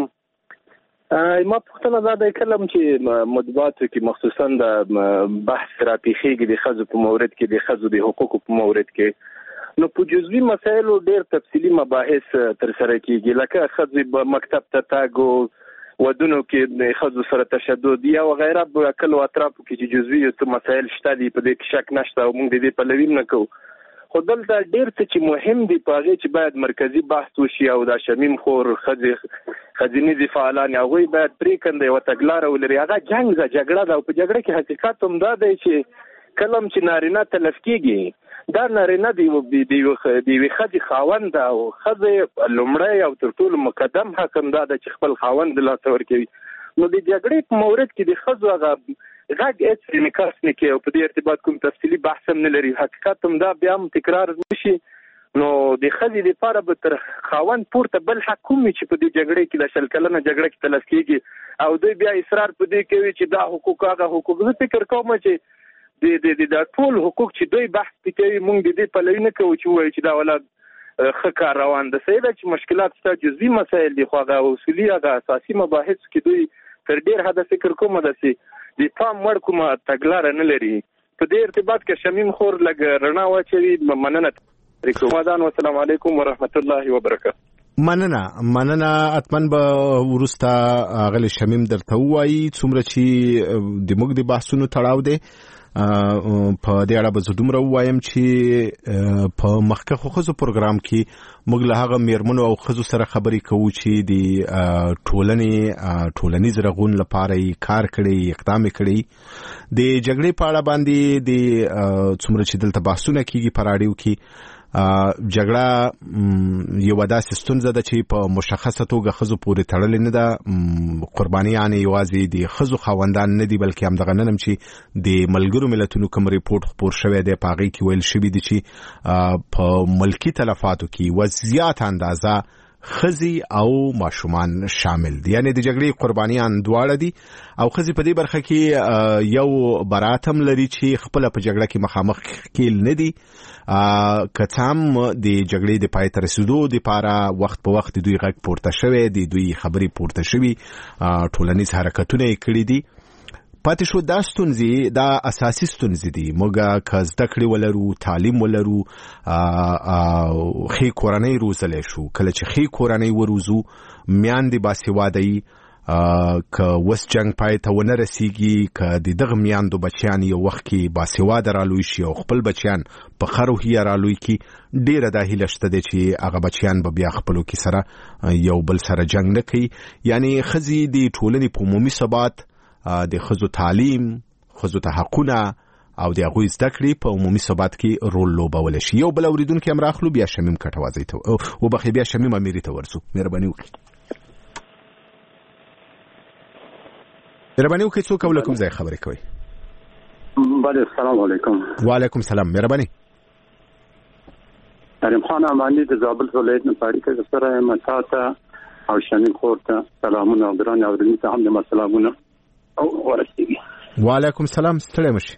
ما پوښتنه دا د کلم چې مطبوعاتو کې مخصوصا د بحث راپیخیږي د ښځو په مورد کې د ښځو د حقوقو په مورد کې، نو په جزوي مسایلو ډېر تفصیلي مباحث ترسره کیږي، لکه ښځې مکتب ته تګ او ودونو کې د ښځو سره تشدد یا وغیره په کلو اطرافو کې چې جزوي مسایل شته دي، په دې کې شک نشته او موږ د دې پلوي نه کوو. خو دلته ډېر څه چې مهم دي په هغې چې باید مرکزي بحث وشي او دا شمیم خور ښځینیزې فعالان هغوی باید پرېکنده یوه تګلاره ولري. هغه جنګ ده، جګړه ده، او په جګړه کې حقیقت هم دا دی چې کله هم چې نارینه تلف کېږي، دا نارینه د یوې ښځې خاوند ده او ښځې لومړی او تر ټولو مقدم حق هم دا ده چې خپل خاوند د لاسه ورکوي. نو د جګړې په مورد کې د ښځو هغه غږ هېڅ انعکاس نه کوي او په دې ارتباط کوم تفصیلي بحث هم نه لري. حقیقت هم دا بیا هم تکرار نشي. نو د ښځې دپاره به تر خاوند پورته بل حق کوم وي چې په دې جګړې کې د 100 کلنه جګړه کې تلف کېږي او دوی بیا اصرار په دې کوي چې دا حقوق هغه حقوق. زه فکر کوم چې د ټول حقوق چې دوی بحث پې کوي موږ د دې پلوي نه کوو چې ووایو چې دا ولاد ښه کار روان ده. صحیح ده چې مشکلات شته، جزوي مسایل دي، خو هغه اصولي هغه اساسي مباحث کې دوی تر ډېر حده فکر کوم داسې د پام وړ کومه تګلاره نه لري. په دې ارتباط کې شمیم خور لږ رڼا واچوي. مننه کوم. السلام علیکم ورحمت الله وبرکاته. مننه اتمن به ورسته غل شمیم درته وایي څومره چې د موږ د بحثونو تړاو دی. په دې اړه به زه دومره ووایم چې په مخکښو ښځو پروګرام کې موږ له هغه میرمنو او ښځو سره خبرې کوو چې د ټولنیز رغون لپاره یې کار کړی، اقدام کړی. د جګړې په اړه باندې د څومره چې دلته بحثونه کېږي په راډیو کې، جګړه یو داسې ستونزه ده چې په مشخصه توګه ښځو پورې تړلې نه ده. قربانیان یوازې د ښځو خاوندان نه دي، بلکې همدغه نن هم چې د ملګرو ملتونو کوم ریپورټ خپور شوی دی په هغې کې ویل شوي دي چې په ملکي تلفاتو کې وزیات اندازه ښځې او ماشومان شامل دي، یعنی د جګړې قربانیان دواړه دي. او ښځې په دې برخه کې یو برات هم لري چې خپله په جګړه کې مخامخ کېل نه دي، که څه هم د جګړې د پای ته رسېدو دپاره وخت په وخت د دوی غږ پورته شوی، د دوی خبرې پورته شوي، ټولنیز حرکتونه یې کړي دي. پاتې شو دا ستونزې، دا اساسي ستونزې دي. موږ که زده کړې ولرو، تعلیم ولرو، ښې کورنۍ روزلی شو، کله چې ښې کورنۍ وروزو، میاندې باسوادهیي، که وس جنگ پای ته ونه رسیږي، که د دغه میاندو بچیان یو وخت کې باسواده رالوی شي او خپل بچیان په ښه روحیه رالوی کړي، ډېره دا هیله شته دی چې هغه بچیان به بیا خپلو کې سره یو بل سره جنگ نه کوي. یعنی ښځې د ټولنې په عمومي ثبات، د ښځو تعلیم، ښځو ته حقونه او د هغوی زده کړې په عمومي ثبات کې رول لوبولی شي. یو بل اورېدونکی هم راخلو، بیا شمیم کټوازی ته وبخښئ، بیا شمیم امیري ته ورځو. مهرباني وکړئ. مهرباني وکړئ، څوک او له کوم ځای خبرې کوئ؟ بله، السلام علیکم. وعلیکم السلام. مهرباني. کریم خان امانی د زابل ولایت نه پاړی سره یم. تاسو او شمیم خور ته سلامونه او ګران اورېدونکو ته هم د سلامونه او ورسېږي. وعلیکم السلام. ستړی مشي.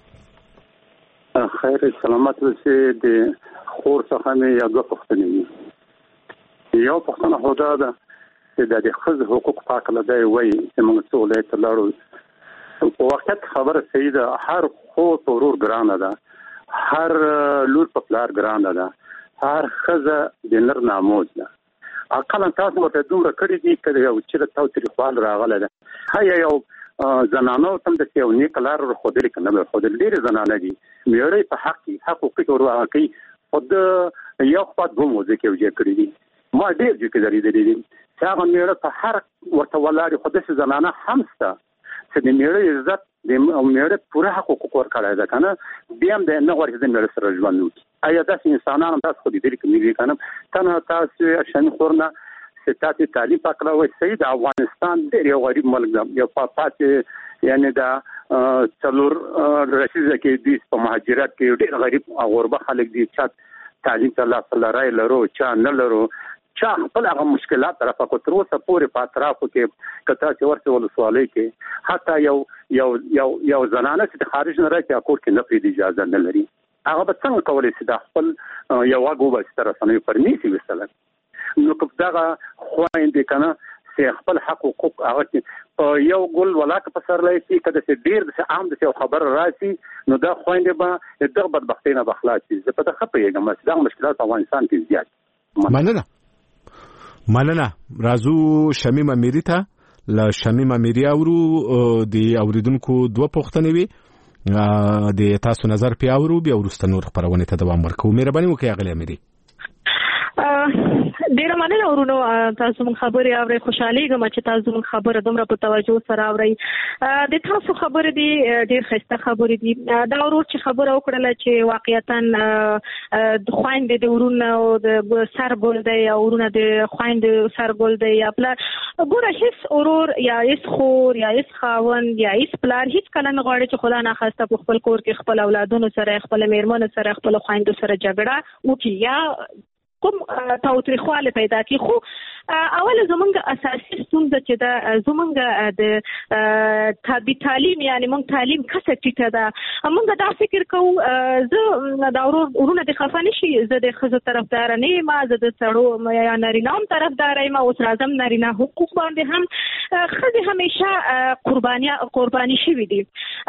خیر سلامت اوسئ. د خور څخه مې یو دوه پوښتنې دي. یو پوښتنه خو دا ده چې د ښځو حقوق په هکله دی وایي چې موږ څو ولایت ته لاړو. په واقعیت خبره صحیح ده. هر خور په ورور ګرانه ده، هر لور په پلار ګرانه ده، هر ښځه د نر ناموس ده. اقلا تاسو ورته دومره کړي دي که یو چېرته تاوتریخوال راغلی ده. ښایي یو زنانو ته هم داسې یو نیکه لار ورښودلې که نه به ورښودلې. ډېرې زنانه دي مېړه په حق کې حق حقوق ور کوي، خو د یو خوا دوه موضوع کې یو ځای کړي دي. ما ډېر ځای کې درېدلي دي چې هغه مېړه په هر ورته ولاړې، خو داسې زنانه هم شته چې د مېړه عزت د مېړه پوره حقوق ورکړی ده که نه، بیا هم د نه غواړي چې د مېړه سره ژوند وکړي. ایا داسې انسانان هم تاسو خو لیدلي که نه دي که نه؟ تنها تاسو شمیم خور نه چې تاسو تعلیم په کړه وایي. صحیح د افغانستان ډېر یو غریب ملک ده، یو پاتې یعنې د څلور رسیزه کې د په مهاجرت کې ډېر غریب او غربه خلک دي چې تعلیم ته لا رای لرو چا نه لرو چا خپل هغه مشکلات طرفه کو تر اوسه پورې په اطرافو کې کته چې ورته ولسوالۍ کې حتی یو زنانه چې خارج نه راځي کور کې نه پیډ اجازه نه لري هغه به څنګه کولای شي د خپل یو واګو به ستر سنوي پرمیسي وسله نو کوم دغه خويندې کنه چې خپل حق حقوق هغه په یو ګل ولاک په سر لای شي کده چې ډیر د عام د خبر راسي نو دا خويندې به د بدبختۍ نه بخلاصي زه په دغه پیغام چې دا مشکلات په افغانستان کې زیات مننه راځو شمیم امیری ته ل شمیم امیری اورو د اوریدونکو دوه پوښتنې وي د تاسو نظر پیاورو بیا ورسته نور خبرونه ته دوام ورکوم مهرباني وکړئ اغلی امیری ډیر مننه ورونو تاسو مون خبري اوري خوشحالي کوم چې تاسو مون خبره دومره په توجه سره اوري د تاسو خبره دي ډیر خسته خبره دي دا ورور چې خبره وکړه چې واقعیتا د خويند د ورونو د سرګول دی ورونو د خويند سرګول دی خپل ګوره هیڅ ورور یا هیڅ خور یا هیڅ خاون یا هیڅ پلار هیڅ کله نه غواړي چې خدا نه خواسته په خپل کور کې خپل اولادونو سره خپل میرمنو سره خپل خويندو سره جګړه وکړي یا کوم تاوتریخواله پیدا کی خو اول زمونږ اساسي ستونزه چې دا زمونږ د تعلیم یعنی مونږ تعلیم کسه ټیټه ده مونږ دا فکر کوو زه دا ورونه د خفانه شي زه د خزو طرفدار نه یم زه د سړو یا نارینه طرفدار یم او راځم نارینه حقوق باندې هم خزي همیشه قرباني شوی دي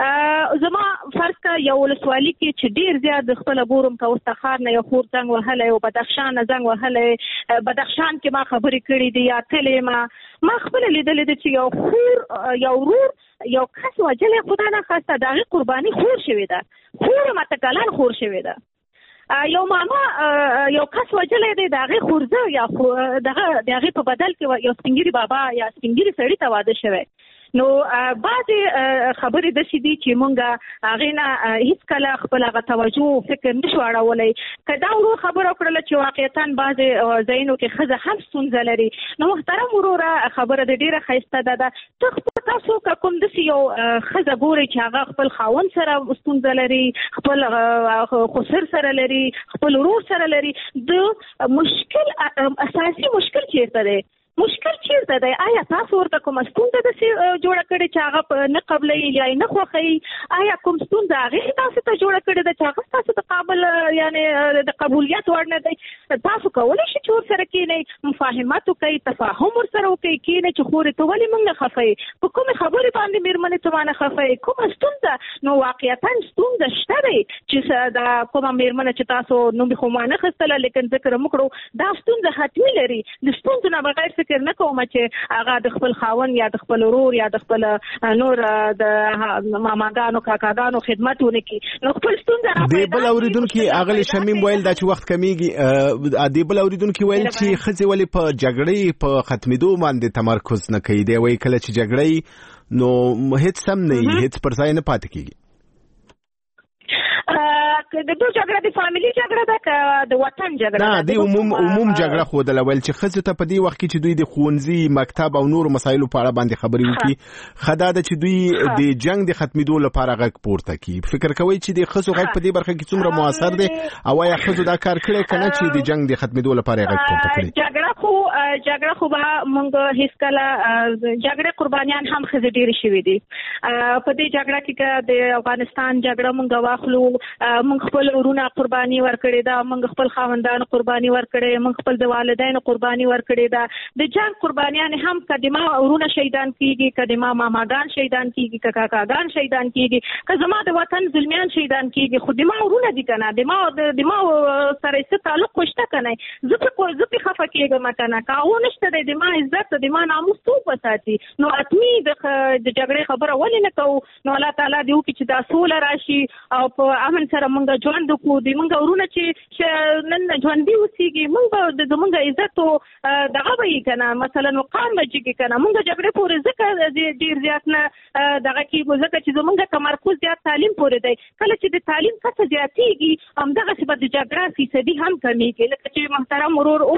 زما فرض کا یو ولسوالي کې چې ډیر زیات خپل بورم کا واستخار نه یو خور څنګه وهله او بدخشان زنګ وهله بدخشان کې ما خبرې کړې دي یا تلې ما خپل لیدل دي چې یو خور یو ورور یو کس وجل خدای نه خواسته دغه قرباني خور شوی ده خور متکلن خور شوی ده یو ماما یو کس وجل دی دغه خورزه یا دغه په بدل کې یو سپینګری بابا یا سپینګری سړی ته واده شوی نو بعض خبرې د سې دي چې مونږه هغه نه هیڅ کله خپل غو توجه فکر نشو اړولای کدا ورو خبره کړل چې واقعیتاً بعض زینو کې خزه هم ستونزه لري نو محترم وروره خبره د ډیره خسته ده تاسو کوم د یو خزه ګوري چې هغه خپل خاون سره ستونزه لري خپل خسر سره لري خپل ورور سره لري د مشکل اساسي مشکل چیرته دی مشکل چیرته دی آیا تاسو ورته کوم ستونزه د جوړه کړې چې هغه نه قبلې یا نه خوښي آیا کوم ستونزه هغه تاسو ته جوړه کړې ده چې هغه تاسو ته قابل یعنی د قبولیت وړ نه دی تاسو کولای شئ چې ورسره کېنئ مفاهمت وکړئ تفاهم ورسره وکړئ کېنئ چې خورې ته ولې موږ نه خفئ په کومې خبرې باندې مېرمنې ته باندې خفئ کومه ستونزه نو واقعیتاً ستونزه شته دی چې دا کومه مېرمنه چې تاسو نوم خو ما نه خستله لیکن ذکر وکړو دا ستونزه حتمي لري د ستونزو نه بغیر فکر نه کوم چې هغه د خپل خاون یا د خپل ورور یا د خپل نور د ماماګانو کاکاګانو خدمتونه کوي نو خپل ستونزه دی بل اوریدونکو اغلی شمیم ویل دا چې وخت کمیږي دی بل اوریدونکو ویل چې خځې ولې په جګړې په ختمېدو باندې تمرکز نه کوي دی وایي کله چې جګړې نو هیڅ سم نه هیڅ پر ځای نه پاتې کیږي د دوه جګړه د فاميلي جګړه ده د وطن جګړه نه د عموم جګړه خو د لول چې خزه ته په دې وخت کې چې دوی د خونځي مکتب او نور مسایلو په اړه باندې خبرې وکړي خدا د چې دوی د جنگ د ختمېدو لپاره غږ پورته کوي فکر کوي چې د خزو غږ په دې برخه کې څومره موثر دی او یا خزو دا کار کړی کنه چې د جنگ د ختمېدو لپاره غږ پورته کړي جګړه خو به موږ هیڅ کله جګړه قربانيان هم خزه ډیر شوي دي په دې جګړه کې د افغانستان جګړه موږ واخلو موږ خپل ورونه قرباني ورکړې ده موږ خپل خاوندان قرباني ورکړې موږ خپل د والدین قرباني ورکړې ده د جنگ قربانيان هم کدما ورونه شهیدان کیږي کدما ماماګان شهیدان کیږي کاکاګان شهیدان کیږي کزما د وطن ظلمیان شهیدان کیږي خو دما ورونه دي کنه دما سره څه تعلق خوشته کنه زه په خفه کېږم کنه کاو نشته د دما عزت د دما ناموس تو وساتي نو اتمی د جګړې خبره ولې نه کوو نو الله تعالی دې وکړي چې دا سول راشي او په امن سره موږ ژوند وکړو د موږ ورونه چې نن ژوند دی اوسېږي موږ د موږ عزت او دغه وی کنه مثلا مقام بچی کنه موږ جګړه پورې ځکه ډیر زیات نه دغه کې ځکه چې موږ تمرکز زیات تعلیم پورې دی کله چې د تعلیم څخه زیاتېږي همدغه څه د جګړه فیصدي هم کمیږي لکه چې محترم ورور او فرمایلو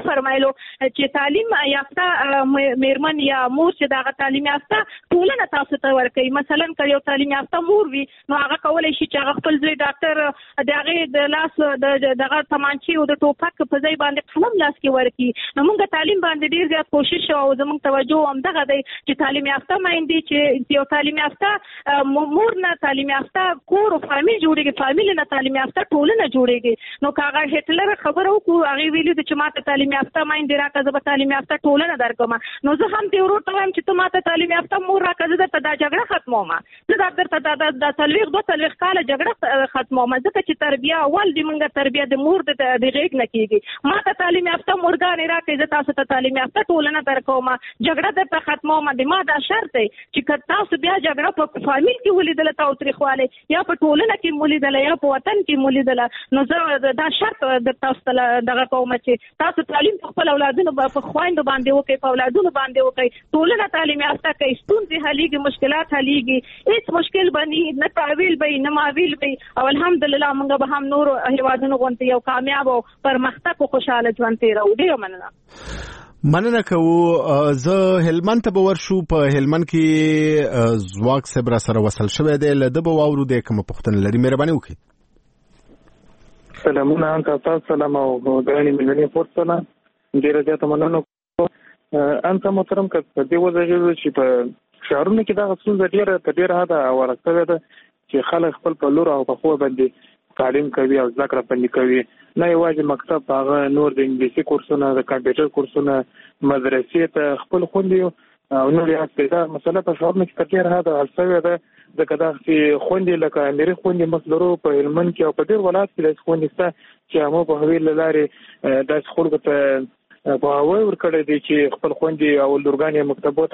شو چې تعلیم یافته میرمن یا مور چې دغه تعلیم یافته ټولنه تاسو ته ورکوي. مثلا که یو تعلیم یافته مور وي نو هغه کولای شي چې هغه خپل ځای ډاکټر د هغې د لاس دغه تمانچې او د ټوپک په ځای باندې قلم لاس کې ورکړي. نو موږ تعلیم باندې ډېر زیات کوشش او زموږ توجه همدغه دی چې تعلیم یافته میندې چې یو تعلیم یافته مور نه تعلیم یافته کور او فامیل جوړېږي، فامیل نه تعلیم یافته ټولنه جوړېږي. نو که هغه هټلر خبره وکړو هغې ویلي دي چې ما ته تعلیم یافته میندې راکړه زه به تعلیم یافته ټولنه درکړم. نو زه هم دې ورور ته وایم چې ته ما ته تعلیم یافته مور راکړه زه درته دا جګړه ختموم، زه درته دا څلوېښت کاله جګړه ختموم، ځکه چې تربیه اول د موږ تربیه د مور د غېږ نه کېږي. ما ته تعلیم یافته مورګانې راکړئ زه تاسو ته تعلیم یافته ټولنه درکوم، جګړه درته ختموم. د ما دا شرط دی چې که تاسو بیا جګړه په فامیل کې ولیدله تاوتریخوالی یا په ټولنه کې ولیدله یا په وطن کې ولیدله نو زه دا شرط در تاسو ته دغه کوم چې تاسو تعلیم په خپل اولادونو په خویندو باندې وکړئ، په اولادونو باندې وکړئ، ټولنه تعلیم یافته کوي، ستونزې حلیږي، مشکلات حلیږي، هیڅ مشکل به نه تعویل به نه ماویل به او الحمدلله موږ به هم نور هیوادونو غوندې یو کامیاب او پرمختګ او خوشحاله ژوند تېروو. ډېره مننه کوو. زه هلمند ته به ورشو. په هلمند کې ځواک صاحب را سره وصل شوی دی، له ده به واورو دی کومه پوښتنه لري. مهرباني وکړئ. سلامونه تاسو سلام او ګرانې مېلمنې پورته ډېره زیاته مننه. انت محترم که په دې وځایږي چې په ښارونو کې دغه ستونزه ډېره حده هواره شوې ده چې خلک خپل په لور او په خوا باندې تعلیم کوي او زده کړه باندې کوي، نه یوازې مکتب، هغه نور د انګلیسي کورسونه، د کمپیوټر کورسونه، مدرسې ته خپل خوندې او نور یاد کړي. دا مسله په ښارونو کې تر ډېره حده حل شوې ده، ځکه داسې خوندې لکه امیري خوندې موږ لرو په هلمند کې او په ډېر ولایت کې داسې خوندې شته چې هغه په هغې له لارې داسې خلکو ته پوهاوی ورکړی دی چې خپل خوندې او لورګانې مکتبو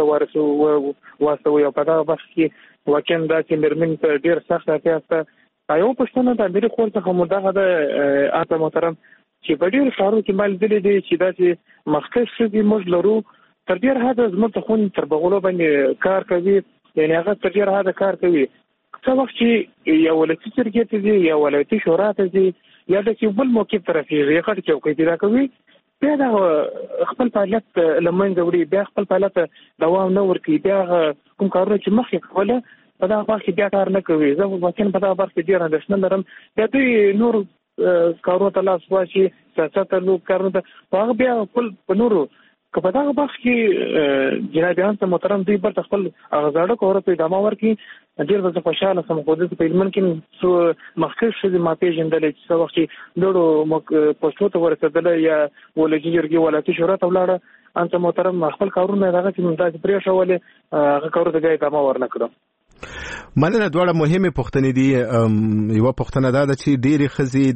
ته واستوي او په دغه بخش کې واقعا داسې مېرمنې ته ډېر سخت اړتیا شته. یو پوښتنه د امیري خور څخه مو دغه ده اته محترم چې په ډېرو ښارونو کې ما لیدلي دي چې داسې مخکښ ښځې موږ لرو تر ډېره حده زموږ د خوندې تر بغلو باندې کار کوي، یعنې هغه تر ډېره حده کار کوي. څه وخت چې یو ولایتي جرګې ته ځي یا ولایتي شورا ته ځي یا داسې بل موقف ته رسېږي غټ چوکۍ پیدا کوي، بیا دغه خپل فعالیت له منځه وړي، بیا خپل فعالیت دوام نه ورکوي، بیا کوم کارونه چې مخکې کوله په دغه برخه کې بیا کار نه کوي. زه واقعا په دغه برخه کې ډېره اندېښنه لرم. بیا دوی نور کارونو ته لاس واچي، سیاست ته نور کارونو ته هغه بیا خپل په نورو که په دغه برخه کې جنابیان ته محترم دوی بل خپل هغه زاړه کارونو ته ادامه ورکړي، ډېر به زه خوشحاله سم. خو دلته په هلمند کې څو مخکښ ښځې ما پېژندلې چې څه وخت چې لوړو پوستو ته ورسېدله یا ولایتي جرګې ولایتي شورا ته ولاړه، انت محترم خپل کارونه دغه چې داسې پرېښولې هغه کارونو ته بیا ادامه ورنه کړم. مننه. دواړه مهمه پوښتنې دي. یو پوښتنه دا ده چې ډېرې ښځې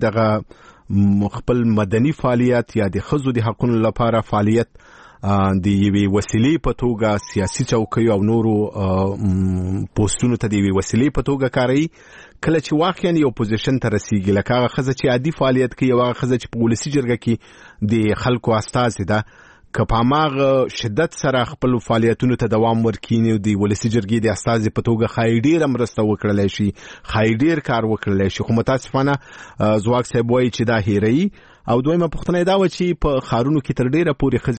دغه خپل مدني فعالیت یا د ښځو د حقونو لپاره فعالیت د یوې وسیلې په توګه سیاسي چوکیو او نورو پوسټونو ته د یوې وسیلې په توګه کاروي. کله چې واقعا یو پوزیشن ته رسیږي لکه هغه ښځه چې عادي فعالیت کوي او هغه ښځه چې په ولسي جرګه کې د خلکو استازې ده، که په هماغه شدت سره خپل فعالیتونو ته دوام ورکړي د ولسي جرګې د استازي په توګه ښایي ډېره مرسته وکړلی شي، ښایي ډېر کار وکړلی شي. خو متاسفانه ځواک صاحب وایي چې دا هیروي. او دویمه پوښتنه دا وه چې په ښارونو کې تر ډېره پورې